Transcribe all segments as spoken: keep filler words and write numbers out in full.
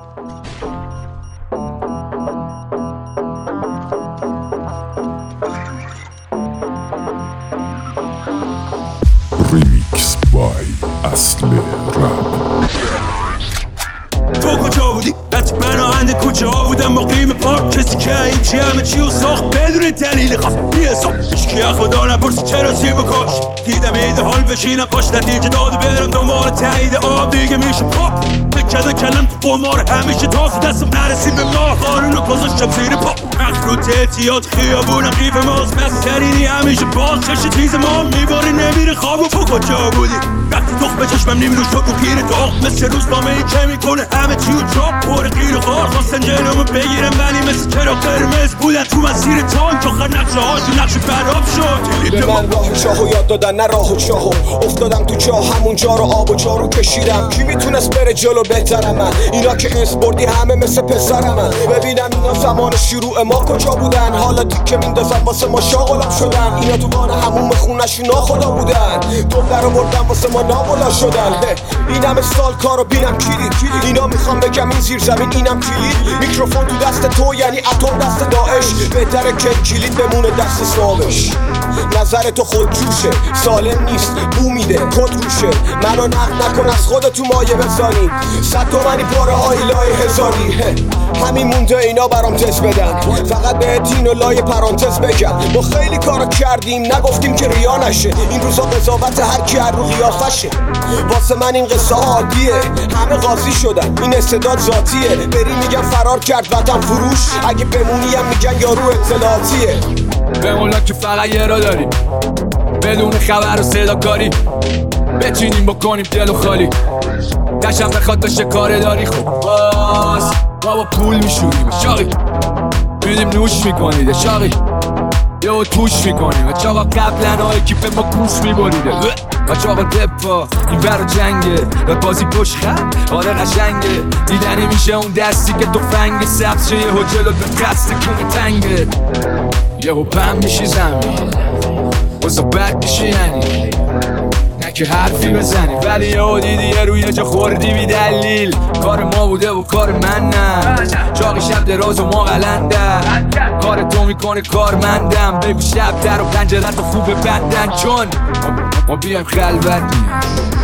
Remix by اصل رپ. تو کجا بودی؟ وقتی من آهنده کجا بودم مقیم پارک کسی که این چی همه چی و ساخت بدون دلیل خاص بی‌حساب هیچکی از خدا نپرسی چرا سیم و کاش دیدم ایده حال بشینم کاش نتیجه داده برم دنبال تایید آب دیگه میشه پاپ بکده کلم تو قمار همیشه تازه دستم نرسیم به ماه قارونو گذاشتم زیر پا مخروط اعتیاد خیابونم قیف ماست بسترینی همیشه باز چش تیز ما میباری نمیره خواب و تو کجا بودی؟ وقتی دخ به چشمم نمیروش تو رو گیر داغ مثل روزنامه ای که میکنه همه چی و چاپ پر غیر غار خواستن جلومو بگیرم ولی مثل چرا قرمز بودن تو مسیر تانک آخر نقشه هاشون نقشه براب شد به من راه شاهو یاد دادن نه راه و چاهو افتادم تو چاه همون جا رو آب و جارو کشیدم کی میتونست بره جلو بهترم من اینا که اسپوردی همه مثل پسرم من ببینم اینا زمان شروع ما کجا بودن حالا دیگه میندازن واسه ما شاغلم شدن اینا تو وان هموم خونشون ناخدا بودن دختر رو بردن واسه ما نابلا شدن این همه سال کارو بینم کلید اینا میخوام بگم این زیر زمین اینم کلید میکروفون تو دست تو یعنی اتم دست داعش بهتره که کلید بمونه دست صابش نظر تو خود جوشه سالم نیست بو میده کد روشه منو نقد نکن از خودت تو مایه بزنی صد تومنی پاره های لای هزاری همین مونده اینا برام تست بدن فقط بهت اینو لای پرانتز بگم ما خیلی کارا کردیم نگفتیم که ریا نشه این روزا قضاوت هر کی هر رو قیافشه واسه من این قصه عادیه همه قاضی شدن این استعداد ذاتیه بری میگن فرار کرد وطن فروش اگه بمونی هم میگن یارو اطلاعاتیه بمولا که فقط یه را داریم بدون خبر و صدا کاری بچینیم بکنیم دل و خالی دشم بخواد داشته کار داری خب باز ما با پول میشوریم شاقی میدیم نوش میکنیده شاقی یه توش میکنیم چاقا قبلن های کیپ ما کوش میبریده قاچاقا دپا این برا جنگه و بازی پشت خط آره قشنگه دیدنی میشه اون دستی که تو فنگ سبز شه یهو جلو به قصد کونه تنگه یهو پم میشی زمین وزا بد میشه یعنی نه که حرفی بزنی ولی یهو دیدی یه روی جا خوردی بی دلیل کار ما بوده و کار من نه چاقی شب دراز و ما قلندن کار تو میکنه کارمندم بگو شب در و پنجره تو خوب بندن چون ما بیایم خلوت میام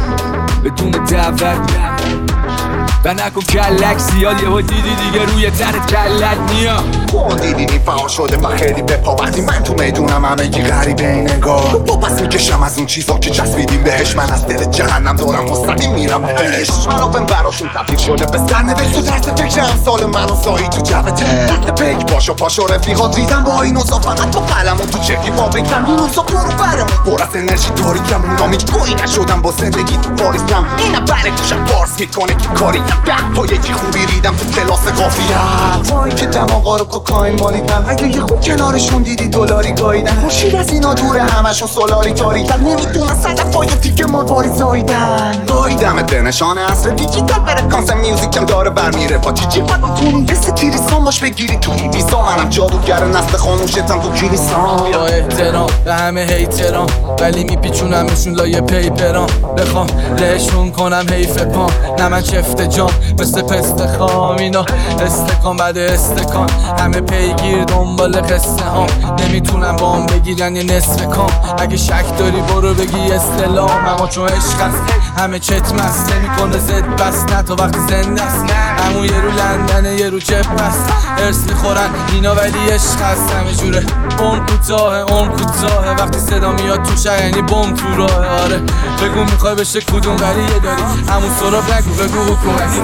بدون دعوت میام و نکن کلک زیاد یهو دیدی دیگه روی تنت کلک میام تو دیدی نیفعال شده و خیلی بپا وقتی من تو میدونم همه گی غریبه این نگاه با پس میکشم از اون چیزا که چسبیدیم بهش من از دل جهنم دارم مستقیم میرم بهش منو بهم براشون تبدیل شده به سرنوشت تو درس فکر امثال من و سایی تو جوته وقت پیک پاشو پاشو رفیقات ریدم با این اوزا فقط با قلم و تو چکی فابریکم این اوزا برو برمون پر از انرژی تاریکم اونا میگه گویی نشدم با زندگی تو پاریسم اینم بره گوشم پارس میکنه که کاری با یکی خوبی ریدم تو کلاس قافیت وای که دماغا رو کوکائین مالیدم اگه یه خوب کنارشون دیدی دلاری گاییدن خورشید از اینا دوره همشون سولاری تاریکن نمیدونن صدفای دیگه مرواری زاییدن گاییدم به نشان اصل دیجیتال فرکانس میوزیکم داره برمیره با چی چی فقط تو این قصه کلیسان باش بگیری تو این دیسا منم جادوگر نسل خاموشتم تو کلیسان با احترام به همه هیترام ولی میپیچونمشون لایه پیپرام بخوام لهشون کنم حیف پام نه من چفت جام مثل پست خام اینا استکان بعد استکان همه پیگیر دنبال قصه ها نمیتونم با هم بگیرن یه نصف کام اگه شک داری برو بگی استلام اما چون عشق هست همه چت مست نمیکنه زد بس نه تا وقتی زنده است همون یه رو لندنه یه رو چپ هست ارس میخورن اینا ولی عشق هست همه جوره اون کوتاه اون کوتاه وقتی صدا میاد تو شهر یعنی بم تو راه آره بگو میخوای بشه کدوم ولی یه داری همون سراب نگو بگو حکومتی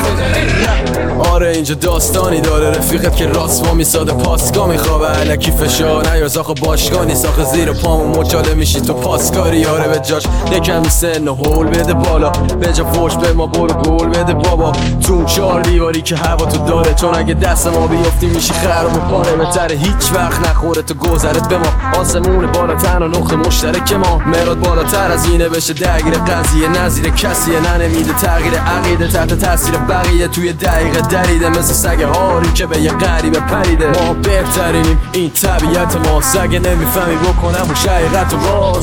آره اینجا داستانی داره رفیقت که راست ما میساده پاسگاه میخوابه علکی فشار نیاز آخه باشگاه نیست آخه زیر پامون مچاله میشی تو پاسکاری آره به جاش یکم سن و هول بده بالا به جا فوش به ما برو گول بده بابا تو چار دیواری که هوا تو داره چون اگه دست ما بیفتی میشی خراب و پاره بهتره هیچ وقت نخوره تو گذرت به ما آسمون بالاتر و نقطه مشترک ما مراد بالاتر از اینه بشه درگیر قضیه نظیر کسیه ننمیده تغییر عقیده تحت تاثیر بقیه توی دقیقه دریده مثل سگ هاری که به یه غریبه پریده ما بهترینیم این طبیعت ما سگ نمیفهمی بکنم و شایقت و باز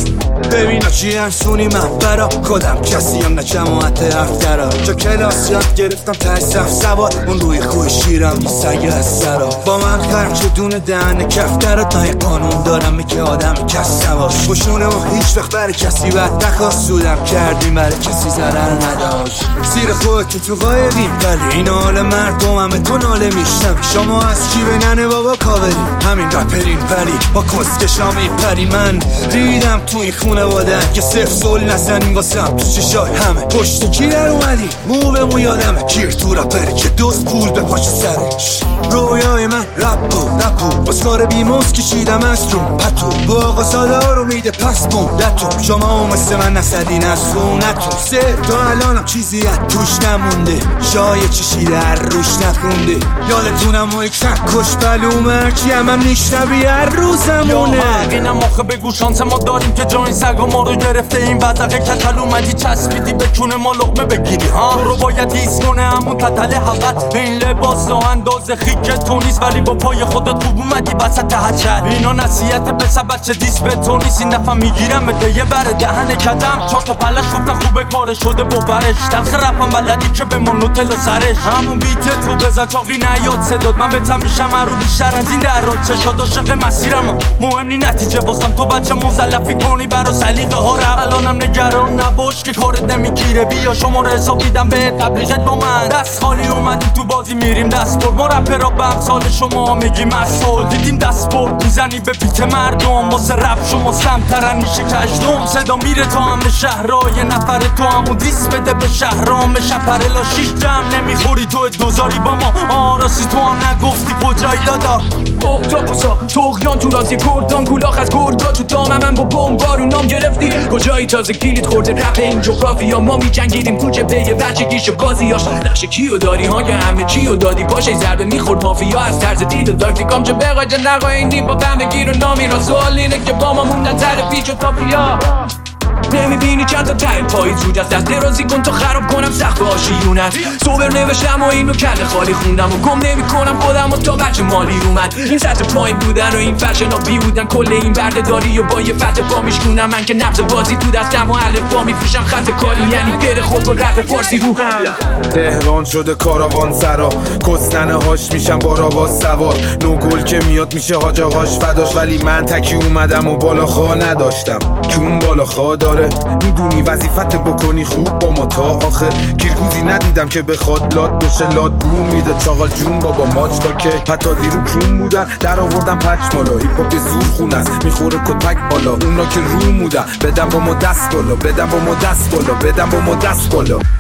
ببینا چی انسونی من برا خودم کسی هم نه جماعت افترا چا کلاس یاد گرفتم تای صف سوار اون روی خوی شیرم سگه از سرا با من خرچه دونه دهن کفترا تا یه قانون دارم میگه آدم کس سواش خوشونه ما هیچ وقت برای کسی بد نخواست سودم کردیم برای کسی ضرر نداشت زیر خود که تو قایقیم ولی این حال مردم همه تو ناله میشنم شما از کی به ننه بابا کاوری همین رپرین ولی با کسکشا میپری من ریدم تو این خونه بادن که صفر سول نزنیم واسم تو چشای همه پشت کی در اومدی مو به مو یادمه کیر تو رپری که دوست پول به پاش سرش رویای من رپو رپو باز کار بیموز کشیدم از رو پتو با آقا ساده رو میده پس بوندتو شما هم مثل من نسدین از سونتو سه تا الانم چیزی از توش نمونده شای چشیده هر روش نخونده یادتونم و یک کش بلوم هرچی هم هم نیشنبی هر روزمونه اینم آخه بگو شانس ما داریم که جا این سگا ما رو گرفته این وضعه کتل اومدی چسبیدی به چونه ما لقمه بگیری ها تو رو باید ایست کنه همون تتل حقت این لباس و انداز خیک تو نیست ولی با پای خودت خوب اومدی وسط حجر اینا نصیحت پسر بچه دیست به تو نیست این دفعه میگیرم به دیه بره دهن کدم چار تا پلش گفتن خوبه کار شده ببرش تلخ رپم بلدی که به من نوتل سرش همون بیت تو بزن چاقی نیاد صداد من بهتم میشم رو بیشتر از این در راد چشاد عاشق مسیرم مهم نی نتیجه واسم تو بچه مزلفی کنی برا سلیقه ها رو الانم نگران نباش که کارت نمیگیره بیا شما رو حساب دیدم به تبلیغت با من دست خالی اومدیم تو بازی میریم دست برد ما رپرا به امثال شما میگیم اصال دیدیم دست برد میزنی به پیت مردم واسه رپ شما سمترن میشه کشدم صدا میره تا همه شهرها یه نفر تو همون دیس بده به شهرام به شپره لاشیش جمع نمیخوری تو دوزاری با ما آراسی تو هم نگفتی کجایی دادا اختاپوسا توقیان تو رازی کردان گولاخ از گردا تو دام من با بوم بارونام گرفتی کجایی تازه کلید خورده رپ این جغرافیا ما میجنگیدیم تو جبهه بچگیش و بازیاش نقش کیو داری ها که همه چیو دادی باشه ضربه میخورد مافیا از طرز دید و تاکتیکام چه بقای نقا این دی با فهم بگیر و نامی را سوال اینه که با ما موندن تر پیچ و تاپیا نمیبینی چند تا ته پایی زود از دست درازی کن تا خراب کنم سقف آشیونت سوبر نوشتم و اینو کل خالی خوندم و گم نمی کنم خودم و تا بچه مالی اومد این سطح پایین بودن و این فشن ها بی بودن کل این برده داری و با یه فتح پا میشکنم من که نبض بازی تو دستم و علف پا میفروشم خط کاری یعنی بره خود و رپ فارسی رو هم تهران شده کاروان سرا کستنه هاش میشم با راواز سوار نو گل که میاد میشه حاج آقاش فداش ولی من تکی اومدم و بالا خواه نداشتم کون بالا خواه داره میدونی وظیفت بکنی خوب با ما تا آخر کیرگوزی ندیدم که بخواد لاد بشه لاد بوم میده چاقال جون بابا ماچ تا که حتی دیرو کون بودن در آوردم پچ مالا هیپاپ زور خون است میخوره کتک بالا اونا که رو مودن بدم با ما دست بالا بدم با ما دست بالا بدم با ما دست بالا